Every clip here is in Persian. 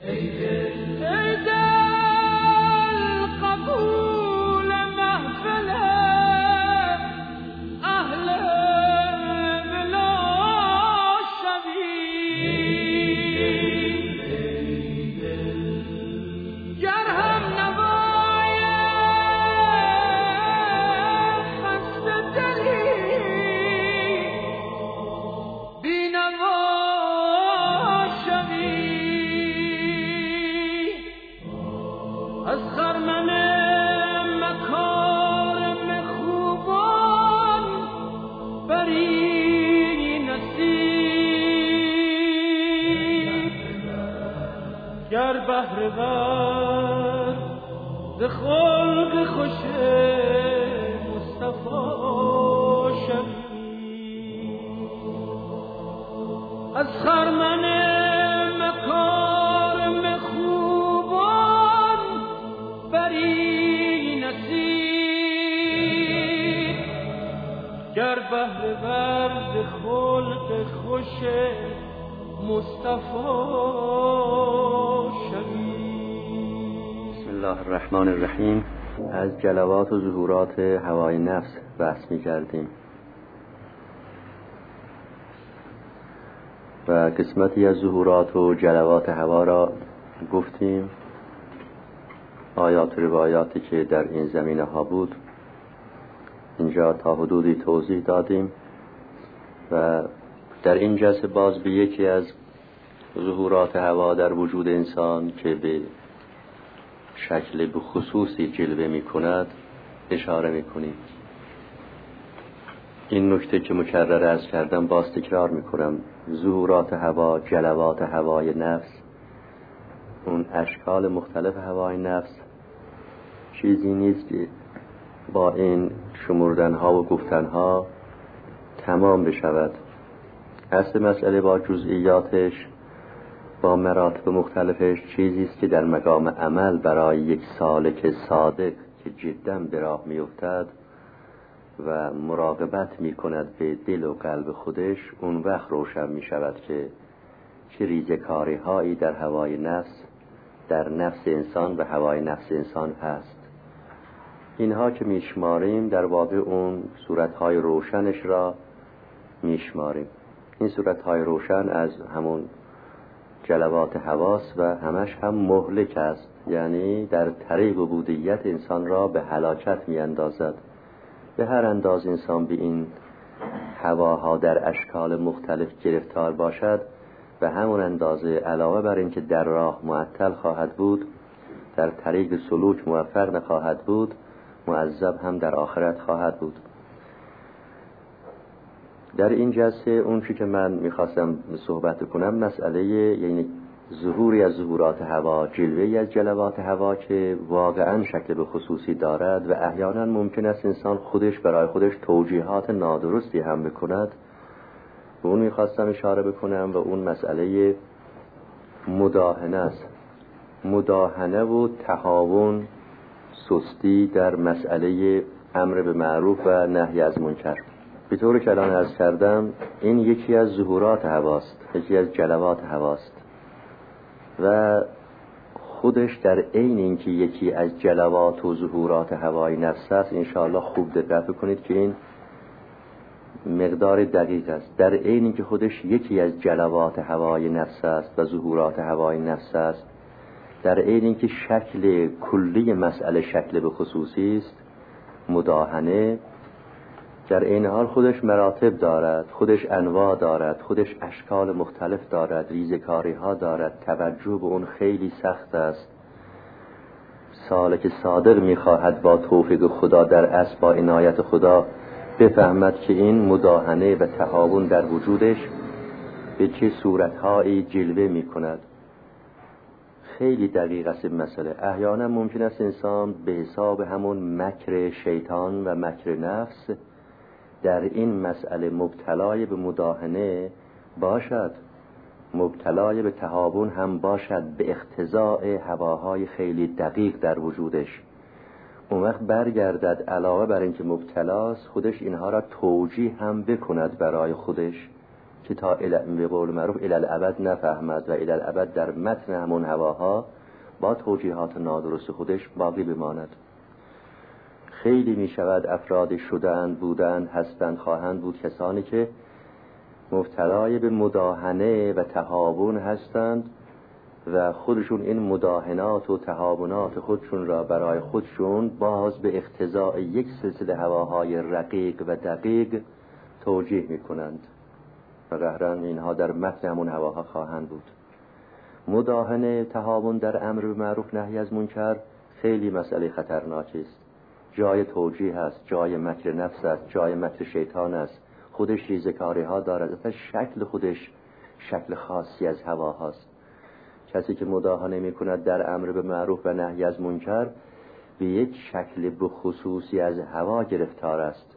الرحمن الرحیم. از جلوات و ظهورات هوای نفس بحث می کردیم و قسمتی از ظهورات و جلوات هوا را گفتیم. آیات و روایاتی که در این زمینه ها بود اینجا تا حدودی توضیح دادیم و در این جلسه باز به یکی از ظهورات هوا در وجود انسان که به شکل به خصوصی جلوه می کند اشاره می کنیم. این نکته که مکرر عرض کردم باز تکرار می کنم. ظهورات هوا، جلوات هوای نفس، اون اشکال مختلف هوای نفس چیزی نیست که با این شمردن ها و گفتن ها تمام بشود. اصل مسئله با جزئیاتش، با مراتب مختلفش چیزی است که در مقام عمل برای یک سالک صادق که جدا به راه میافتد و مراقبت میکند به دل و قلب خودش، اون وقت روشن میشود که چه ریزکاری هایی در هوای نفس، در نفس انسان و هوای نفس انسان هست. اینها که میشماریم در واقع اون صورتهای روشنش را میشماریم. این صورتهای روشن از همون جلوات هواست و همش هم مهلک است، یعنی در طریق عبودیت انسان را به هلاکت می اندازد. به هر انداز انسان به این هواها در اشکال مختلف گرفتار باشد و همون اندازه علاوه بر این که در راه معطل خواهد بود، در طریق سلوک موفق نخواهد بود، معذب هم در آخرت خواهد بود. در این جلسه اون چی که من میخواستم صحبت کنم مسئله یعنی ظهوری از ظهورات هوا، جلوه‌ای از جلوات هوا که واقعا شکل به خصوصی دارد و احیانا ممکن است انسان خودش برای خودش توجیهات نادرستی هم بکند. به اون میخواستم اشاره بکنم و اون مسئله مداهنه است. مداهنه و تهاون، سستی در مسئله امر به معروف و نهی از منکر. به طور که الان عرض کردم این یکی از ظهورات هواست، یکی از جلوات هواست و خودش در عین اینکه یکی از جلوات و ظهورات هوای نفس است. انشاءالله خوب دقت کنید که این مقدار دقیق است. در عین اینکه خودش یکی از جلوات هوای نفس است و ظهورات هوای نفس است، در عین اینکه شکل کلی مسئله شکل به خصوصی است، مداهنه در این حال خودش مراتب دارد، خودش انواع دارد، خودش اشکال مختلف دارد، ریزکاری ها دارد. توجه به اون خیلی سخت است. سالک صادق میخواهد با توفیق خدا در اصل با عنایت خدا بفهمد که این مداهنه و تهاون در وجودش به چه صورتهایی جلوه میکند. خیلی دقیق است این مسئله. احیانا ممکن است انسان به حساب همون مکر شیطان و مکر نفس در این مسئله مبتلای به مداهنه باشد، مبتلای به تهاون هم باشد، به اقتضاء هواهای خیلی دقیق در وجودش. اون وقت برگردد علاوه بر اینکه مبتلاست خودش اینها را توجیه هم بکند برای خودش که تا به قول معروف الالعبد نفهمد و الالعبد در متن همون هواها با توجیهات نادرست خودش باقی بماند. خیلی می شود افراد شدند، بودند، هستند، خواهند بود کسانی که مبتلای به مداهنه و تهاون هستند و خودشون این مداهنات و تهاونات خودشون را برای خودشون باز به اقتضاء یک سلسله هواهای رقیق و دقیق توجیه می کنند و قهرن اینها در متن همون هواها خواهند بود. مداهنه، تهاون در امر معروف نهی از منکر خیلی مسئله خطرناکی است. جای توجیه است، جای مکر نفس است، جای مکر شیطان است. خودش ریزکاری ها دارد، اصلا شکل خودش شکل خاصی از هوا هاست. کسی که مداهنه می کند در امر به معروف و نهی از منکر به یک شکل بخصوصی از هوا گرفتار است.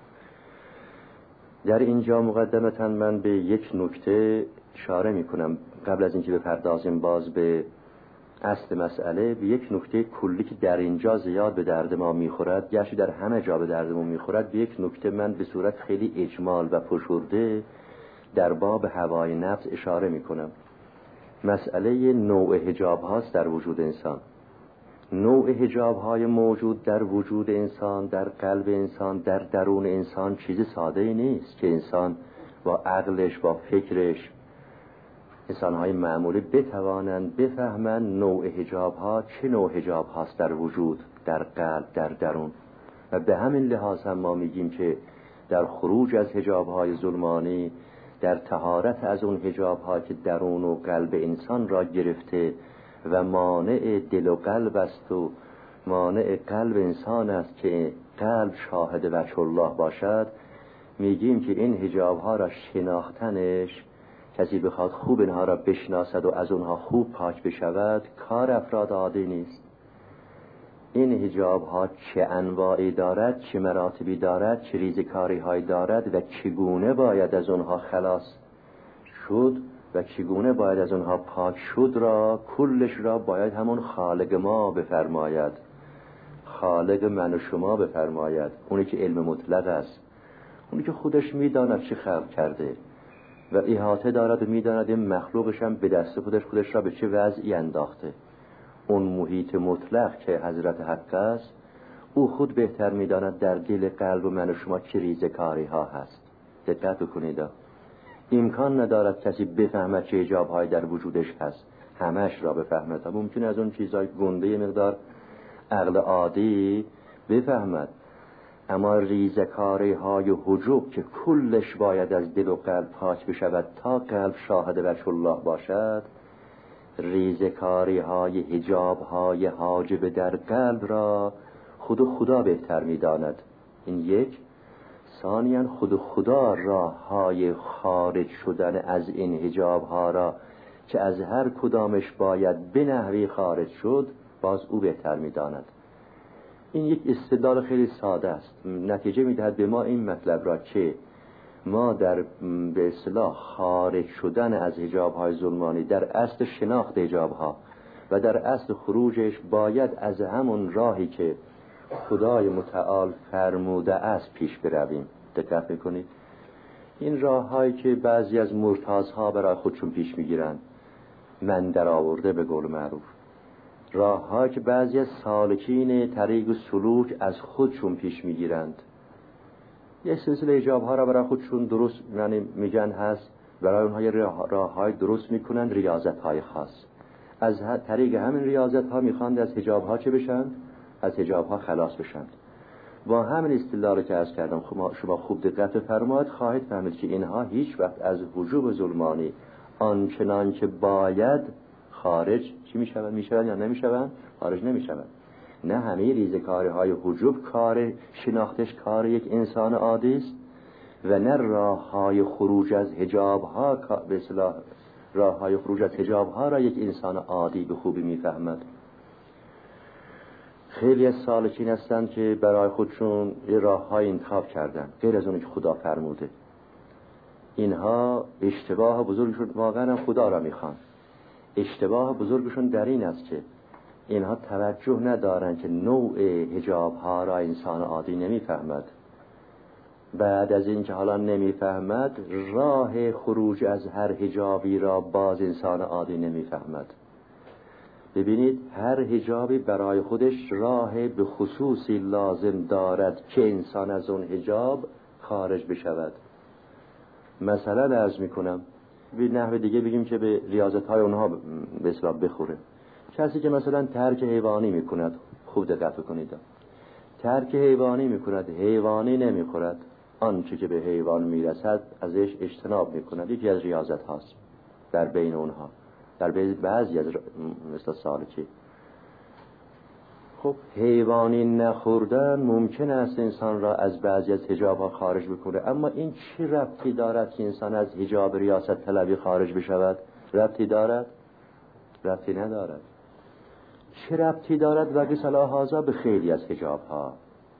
در اینجا مقدمتاً من به یک نکته اشاره می کنم قبل از اینکه بپردازیم باز به اصل مسئله. به یک نکته کلی که در اینجا زیاد به درد ما میخورد، گرچه در همه جا به دردمون میخورد، به یک نکته من به صورت خیلی اجمال و فشرده در باب هوای نفس اشاره می کنم. مسئله نوع حجاب هاست در وجود انسان. نوع حجاب های موجود در وجود انسان، در قلب انسان، در درون انسان چیز ساده ای نیست که انسان با عقلش، با فکرش، انسان‌های معمولی بتوانند بفهمند نوع حجاب ها چه نوع حجاب هاست در وجود، در قلب، در درون. و به همین لحاظ هم ما میگیم که در خروج از حجاب های ظلمانی، در طهارت از اون حجاب ها که درون و قلب انسان را گرفته و مانع دل و قلب است و مانع قلب انسان است که قلب شاهد وجه الله باشد، میگیم که این حجاب ها را شناختنش، کسی بخواد خوب اینها را بشناسد و از اونها خوب پاک بشود، کار افراد عادی نیست. این حجاب ها چه انواعی دارد، چه مراتبی دارد، چه ریزکاری های دارد و چگونه باید از اونها خلاص شد و چگونه باید از اونها پاک شد را کلش را باید همون خالق ما بفرماید، خالق من و شما بفرماید، اونی که علم مطلق است، اونی که خودش میداند چه خلق کرده و احاطه دارد و میداند این مخلوقش هم به دست خودش را به چه وضعی انداخته. اون محیط مطلق که حضرت حق است، او خود بهتر میداند در دل قلب و من و شما چه ریزکاری ها هست. دقت بکنید، امکان ندارد کسی بفهمد چه حجاب‌های در وجودش هست، همش را بفهمد. ممکنه از اون چیزهای گنده مقدار عقل عادی بفهمد، اما ریزکاری های حجوب که کلش باید از دل و قلب پاک بشود تا قلب شاهد وجه الله باشد، ریزکاری های حجاب های حاجب در قلب را خود خدا بهتر می‌داند. این یک. ثانیاً خود خدا راه های خارج شدن از این حجاب ها را که از هر کدامش باید به نحوی خارج شد باز او بهتر می‌داند. این یک استدلال خیلی ساده است، نتیجه می‌دهد به ما این مطلب را که ما در به اصطلاح خارج شدن از حجاب‌های ظلمانی در اصل شناخت حجاب‌ها و در اصل خروجش باید از همون راهی که خدای متعال فرموده است پیش برویم. دقت می‌کنید؟ این راه‌هایی که بعضی از مرتازها برای خودشون پیش می‌گیرند، من در آورده به قول معروف، راه‌هایی که بعضی از سالکین طریق و سلوک از خودشون پیش می‌گیرند، یه سلسله حجاب‌ها را برای خودشون درست میگن هست، برای اونها یه راه‌های درست میکنند، ریاضت‌های خاص. از طریق همین ریاضت‌ها میخواند از حجاب‌ها چه بشند؟ از حجاب‌ها خلاص بشند. با همین استدلال که عرض کردم شما خوب دقت بفرمایید، خواهید فهمید که اینها هیچ وقت از وجوب ظلمانی آنچنان که باید خارج چی میشوند یا نمیشوند؟ خارج نمیشوند. نه همه ریزکاری های حجوب کار شناختش کار یک انسان عادی است و نه راه های خروج از حجاب ها به اصطلاح راه های خروج از حجاب ها را یک انسان عادی به خوبی میفهمد. خیلی از سالکین هستند که برای خودشون یه راه های انتخاب کردن غیر از اونی که خدا فرموده. اینها اشتباه بزرگشون، واقعا خدا را میخوان، اشتباه بزرگشون در این است که اینها توجه ندارن که نوع حجاب ها را انسان عادی نمیفهمد. بعد از این که حالا نمیفهمد، راه خروج از هر حجابی را باز انسان عادی نمیفهمد. ببینید هر حجابی برای خودش راه به خصوصی لازم دارد که انسان از اون حجاب خارج بشود. مثلا عرض میکنم به نحو دیگه بگیم که به ریاضت های اونها به اصطلاح بخوره. کسی که مثلا ترک حیوانی میکند، خوب دقت کنید، ترک حیوانی میکند، حیوانی نمیخورد، آنچه که به حیوان میرسد ازش اجتناب میکند، یکی از ریاضت هاست در بین اونها، در بعضی از مثل سالکی. خب حیوانی نخوردن ممکن است انسان را از بعضی از حجاب ها خارج بکنه، اما این چی ربطی دارد که انسان از حجاب ریاست طلبی خارج بشود؟ ربطی دارد؟ ربطی ندارد. چه ربطی دارد؟ و صلاح هذا به خیلی از حجاب ها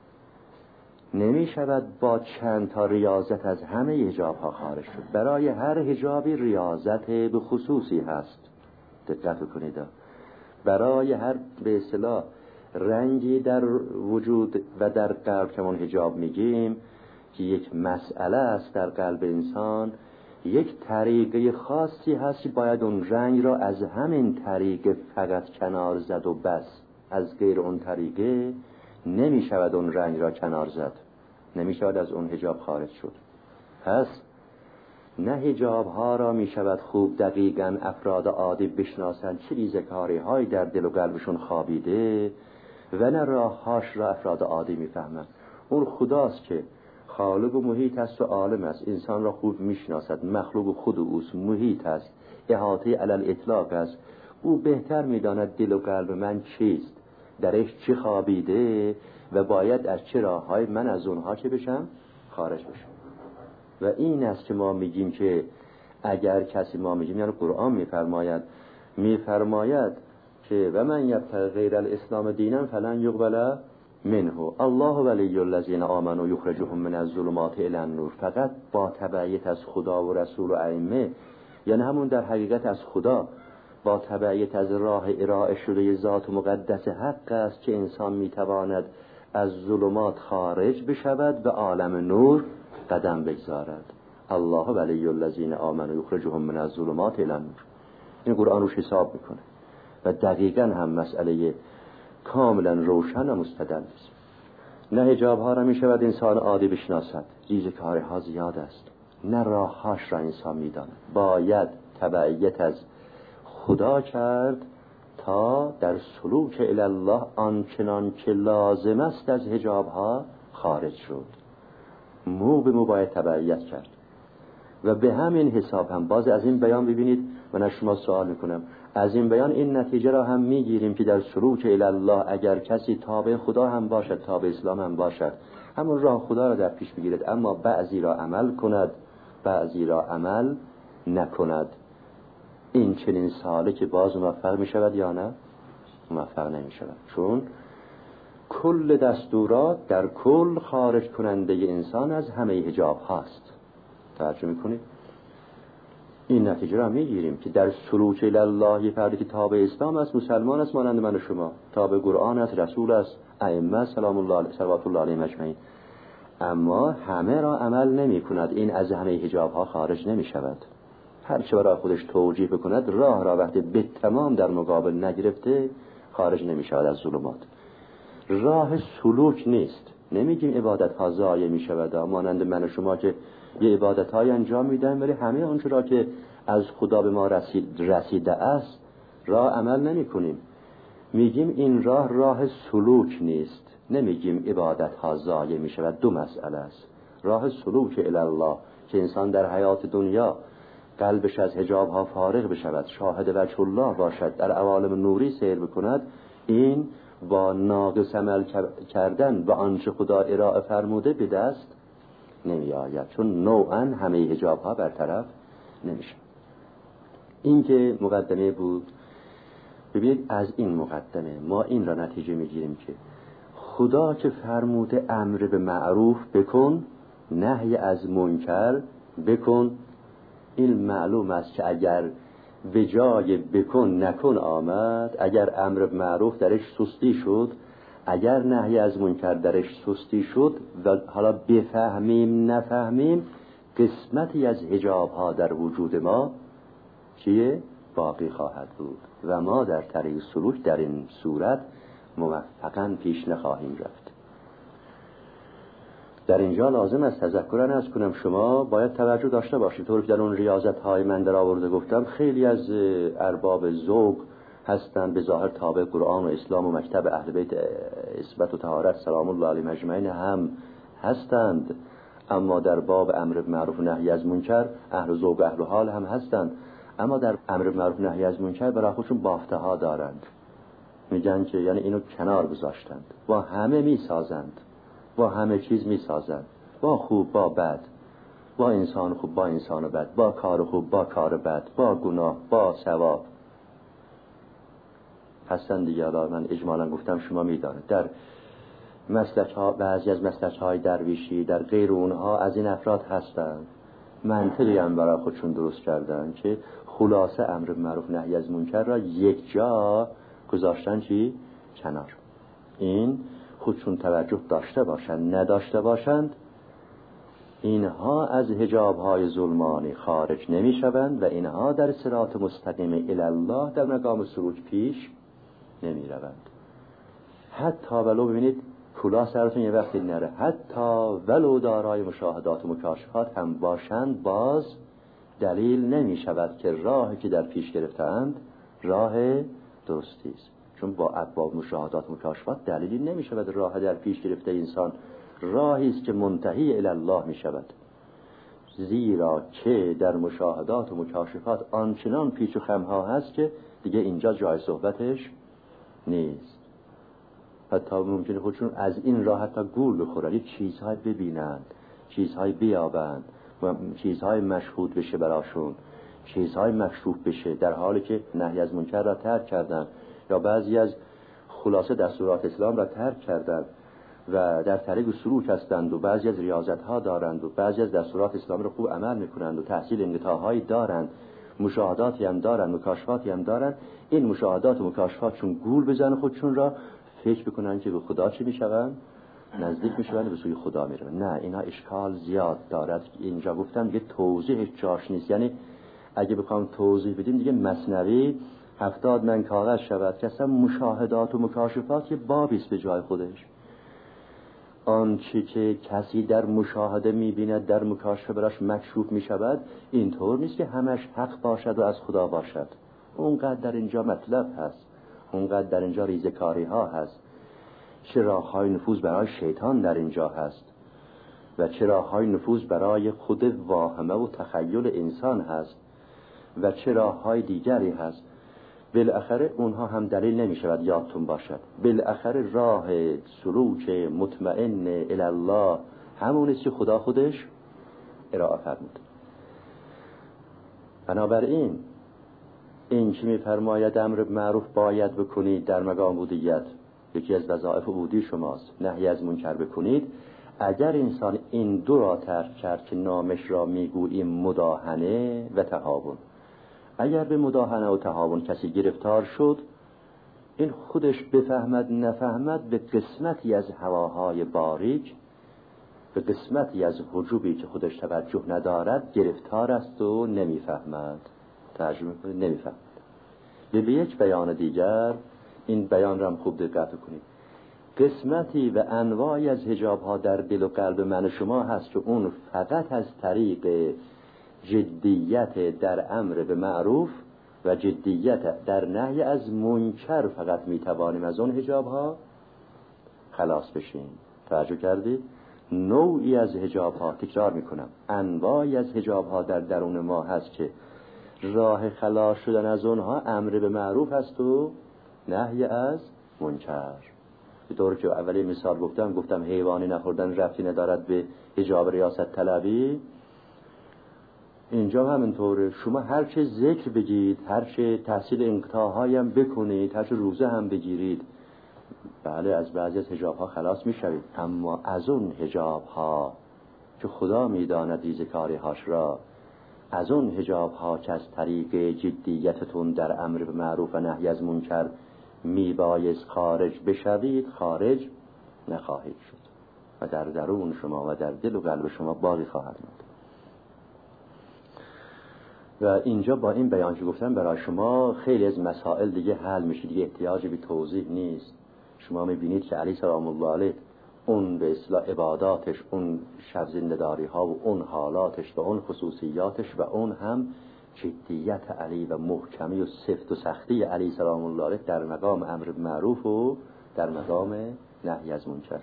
نمی شود با چند تا ریاضت از همه حجاب ها خارج شد. برای هر حجابی ریاضت به خصوصی هست، دقت کنید. برای هر به اصطلاح رنگی در وجود و در قلب که من حجاب میگیم که یک مسئله است در قلب انسان، یک طریقه خاصی هست که باید اون رنگ را از همین طریقه فقط کنار زد و بس. از غیر اون طریقه نمی شود اون رنگ را کنار زد، نمی شود از اون حجاب خارج شد. پس نه حجاب ها را می شود خوب دقیقاً افراد عادی بشناسند چه ریزکاری های در دل و قلبشون خوابیده، و نه راههاش را افراد عادی می فهمند. اون خداست که خالق و محیط است و عالم است، انسان را خوب می شناسد، مخلوق خود اوست، محیط است، احاطه علی اطلاق است. او بهتر می داند دل و قلب من چیست، درش چه خوابیده و باید از چه راههای من از اونها چه بشم؟ خارج بشم. و این است که ما میگیم که اگر کسی، ما میگیم یعنی قرآن میفرماید که و من یبتغی غیر الاسلام دینا فلن یقبل منه الله ولی الذین آمنوا یخرجهم من الظلمات الی النور. فقط با تبعیت از خدا و رسول و ائمه، یعنی همون در حقیقت از خدا، با تبعیت از راه ارائه شده ذات مقدس حق است که انسان میتواند از ظلمات خارج بشود به عالم نور قدم بگذارد. الله ولی الذین آمنوا یخرجهم من الظلمات الی النور. این قرآن روش حساب میکنه و دقیقاً هم مسئله کاملا روشن و مستدل است. نه حجاب ها را میشود انسان عادی بشناسد، ریزکاری ها زیاد است، نه راههاش را انسان میداند. باید تبعیت از خدا کرد تا در سلوک الی الله آنچنان که لازم است از حجاب ها خارج شد. مو به مو باید تبعیت کرد. و به همین حساب هم باز از این بیان ببینید، من از شما سوال میکنم، از این بیان این نتیجه را هم میگیریم که در سلوک الی الله اگر کسی تابع خدا هم باشد، تابع اسلام هم باشد، همون راه خدا را در پیش بگیرد، اما بعضی را عمل کند، بعضی را عمل نکند، این چنین ساله که باز موفق میشود یا نه؟ موفق نمیشود. چون کل دستورات در کل خارج کننده انسان از همه حجاب هاست. توجه میکنید؟ این نتیجه را میگیریم که در سلوک الی الله یه فردی که تابع اسلام است، مسلمان است، مانند من و شما، تابع قرآن است، رسول است، ائمه سلام الله علیه صلوات الله علیهم اجمعین، اما همه را عمل نمی کند، این از همه حجاب ها خارج نمی شود. هر چه برای خودش توجیه بکند، راه را وقتی به تمام در مقابل نگرفته خارج نمی شود از ظلمات. راه سلوک نیست. نمیگیم عبادت ها ضایع می شود، مانند من و شما که یه عبادت های انجام میدن ولی همه آنچه را که از خدا به ما رسیده است راه عمل نمی کنیم. میگیم این راه سلوک نیست. نمیگیم عبادت ها ضایع می شود. دو مسئله است. راه سلوک الی الله که انسان در حیات دنیا قلبش از حجاب ها فارغ بشود، شاهد وجه الله باشد، در عوالم نوری سیر بکند، این با ناقص عمل کردن و آنچه خدا ارائه فرموده به دست نمی آید، چون نوعا همه حجاب ها برطرف نمیشه. این که مقدمه بود. ببینید از این مقدمه ما این را نتیجه میگیریم که خدا که فرموده امر به معروف بکن، نهی از منکر بکن، این معلوم است که اگر به جای بکن نکن آمد، اگر امر به معروف درش سستی شد، اگر نهی از منکر درش سستی شد و حالا بفهمیم نفهمیم، قسمتی از حجاب ها در وجود ما چیه؟ باقی خواهد بود و ما در طریق سلوک در این صورت موفقاً پیش نخواهیم رفت. در اینجا لازم است تذکرن از کنم شما باید توجه داشته باشید. طور که در اون ریاضت های من در آورده گفتم، خیلی از ارباب ذوق هستند به ظاهر تابع قرآن و اسلام و مکتب اهل بیت عصمت و طهارت سلام الله علیهم اجمعین هم هستند، اما در باب امر معروف و نهی از منکر اهل ذوق و اهل حال هم هستند، اما در امر معروف و نهی از منکر برای خودشون بافته ها دارند. میگن که یعنی اینو کنار گذاشتند، با همه میسازند، با همه چیز میسازند، با خوب با بد، با انسان خوب با انسان بد، با کار خوب با کار بد، با گناه با ثواب هستند دیگه. حالا من اجمالا گفتم شما میدانید در مسلک ها، بعضی از مسلک های درویشی در غیر اونها از این افراد هستند، منطقی هم برای خودشون درست کردن که خلاصه امر معروف نهی از منکر را یک جا گذاشتن چی؟ کنار. این خودشون توجه داشته باشند نداشته باشند، اینها از حجاب های ظلمانی خارج نمی شوند و اینها در صراط مستقیم الی الله در مقام سلوک پیش نمی روند. حتی ولو ببینید کلاه سرتون یه وقتی نره، حتی ولو دارای مشاهدات و مکاشفات هم باشند، باز دلیل نمی شود که راهی که در پیش گرفتند راه درستی است. چون با ابواب مشاهدات و مکاشفات دلیلی نمی شود راه در پیش گرفته انسان راهی است که منتهی الی الله می شود، زیرا که در مشاهدات و مکاشفات آنچنان پیچ و خمها هست که دیگه اینجا جای صحبتش نیست. حتی ممکنه خودشون از این راه حتی گول بخورن، یک چیزهای ببینند، چیزهای بیابند، چیزهای مشهود بشه براشون، چیزهای مکشوف بشه، در حالی که نهی از منکر را ترک کردن یا بعضی از خلاصه دستورات اسلام را ترک کردن و در طریق سلوک هستند و بعضی از ریاضت ها دارند و بعضی از دستورات اسلام را خوب عمل میکنند و تحصیل انقطاع‌هایی دارند، مشاهداتی هم دارند، مکاشفاتی هم دارند. این مشاهدات و مکاشفات چون گول بزنن خودشون را فکر بکنن که به خدا چی میشون؟ نزدیک میشون و به سوی خدا میرون. نه، اینا اشکال زیاد دارد. اینجا گفتم دیگه توضیح جاش نیست، یعنی اگه بخوام توضیح بدیم دیگه مثنوی 70 من کاغذ شود که اصلا مشاهدات و مکاشفات یه بابیست به جای خودش. آنچه که کسی در مشاهده میبیند در مکاشفه براش مکشوف میشود، اینطور نیست که همش حق باشد و از خدا باشد. اونقدر در اینجا مطلب هست، اونقدر در اینجا ریزکاری ها هست، چه راه‌های نفوذ برای شیطان در اینجا هست و چه راه‌های نفوذ برای خود واهمه و تخیل انسان هست و چه راه‌های دیگری هست. بالاخره اونها هم دلیل نمی شود یادتون باشد. بالاخره راه سلوک مطمئن الی الله همون است که خدا خودش ارائه فرمود. بنابراین این که می‌فرماید امر معروف باید بکنید در مقام عبودیت، یکی از وظایف عبودی شماست، نهی از منکر بکنید. اگر انسان این دو را ترک کرد که نامش را میگوییم مداهنه و تهاون، اگر به مداهنه و تهاون کسی گرفتار شد، این خودش بفهمد نفهمد به قسمتی از هواهای باریک، به قسمتی از حجوبی که خودش توجه ندارد گرفتار است و نمیفهمد. ترجمه کنید نمیفهمد. به یک بیان دیگر، این بیان را هم خوب دقت کنید، قسمتی و انواعی از حجاب ها در دل و قلب من و شما هست که اون فقط از طریق جدیت در امر به معروف و جدیت در نهی از منکر فقط میتوانیم از اون حجاب ها خلاص بشیم. توجه کردید؟ نوعی از حجاب ها، تکرار میکنم، انواعی از حجاب ها در درون ما هست که راه خلاص شدن از اونها امر به معروف هست و نهی از منکر. به طور که اولی مثال گفتم حیوانی نخوردن ربطی ندارد به حجاب ریاست طلبی. اینجا همینطوره، شما هر چه ذکر بگید، هر چه تحصیل انقطاع‌هایی هم بکنید، هر چه روزه هم بگیرید، بله از بعضی از حجاب ها خلاص میشوید، اما از اون حجاب ها که خدا میداند ریزکاری هاش را، از اون حجاب ها که از طریق جدیتتون در امر به معروف و نهی از منکر میبایست خارج بشوید خارج نخواهید شد و در درون شما و در دل و قلب شما باقی خواهد ماند. و اینجا با این بیان که گفتم برای شما خیلی از مسائل دیگه حل میشه، دیگه احتیاجی به توضیح نیست. شما میبینید که علی سلام الله علیه اون به اصطلاح عباداتش، اون شب زنده‌داری ها و اون حالاتش و اون خصوصیاتش و اون هم جدیت علی و محکمی و سفت و سختی علی سلام الله علیه در مقام امر معروف و در مقام نهی از منکر.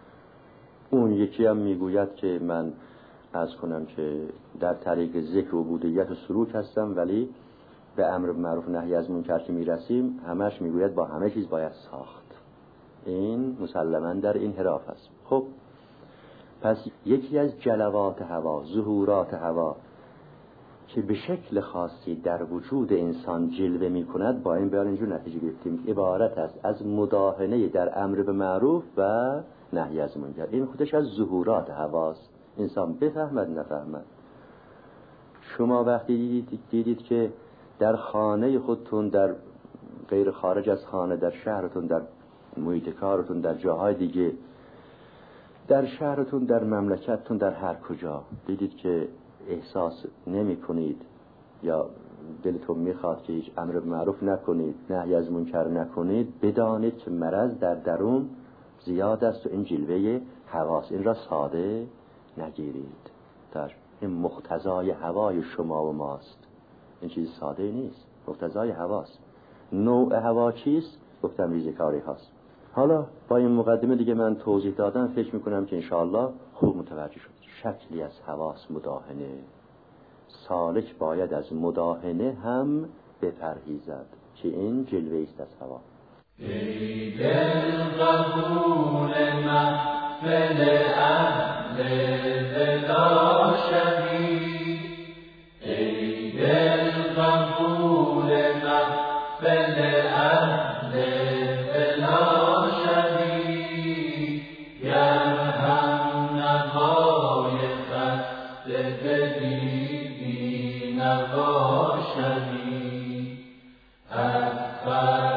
اون یکی هم میگوید که من عرض کنم که در طریق ذکر و عبودیت و سلوک هستم، ولی به امر معروف نهی از منکر که میرسیم همش میگوید با همه چیز باید ساخت. این مسلماً در این انحراف است. خب پس یکی از جلوات هوا، ظهورات هوا که به شکل خاصی در وجود انسان جلوه می کند، با این بیان اینجور نتیجه گرفتیم عبارت است از مداهنه در امر به معروف و نهی از منکر. این خودش از ظهورات هواست، انسان بفهمد نفهمد. شما وقتی دیدید که در خانه خودتون، در غیر خارج از خانه، در شهرتون، در محیط کارتون، در جاهای دیگه، در شهرتون، در مملکتتون، در هر کجا دیدید که احساس نمی کنید یا دلتون میخواد که هیچ امر معروف نکنید، نهی از منکر نکنید، بدانید که مرض در درون زیاد است و این جلوه هواست. این را ساده نگیرید. در این مقتضای هوای شما و ماست، این چیز ساده نیست، مقتضای هواست. نوع هوا چیست؟ گفتم ریزکاری هاست. حالا با این مقدمه دیگه من توضیح دادم، فکر میکنم که انشاءالله خوب متوجه شد. شکلی از هواست مداهنه، سالک باید از مداهنه هم بپرهیزد که این جلوه است از هوا. ای دل قبول محفل اهل ولا شوی، ای دل قبول محفل اهل ولا شوی، گر هم نوای خسته بدیدی نوا شوی، از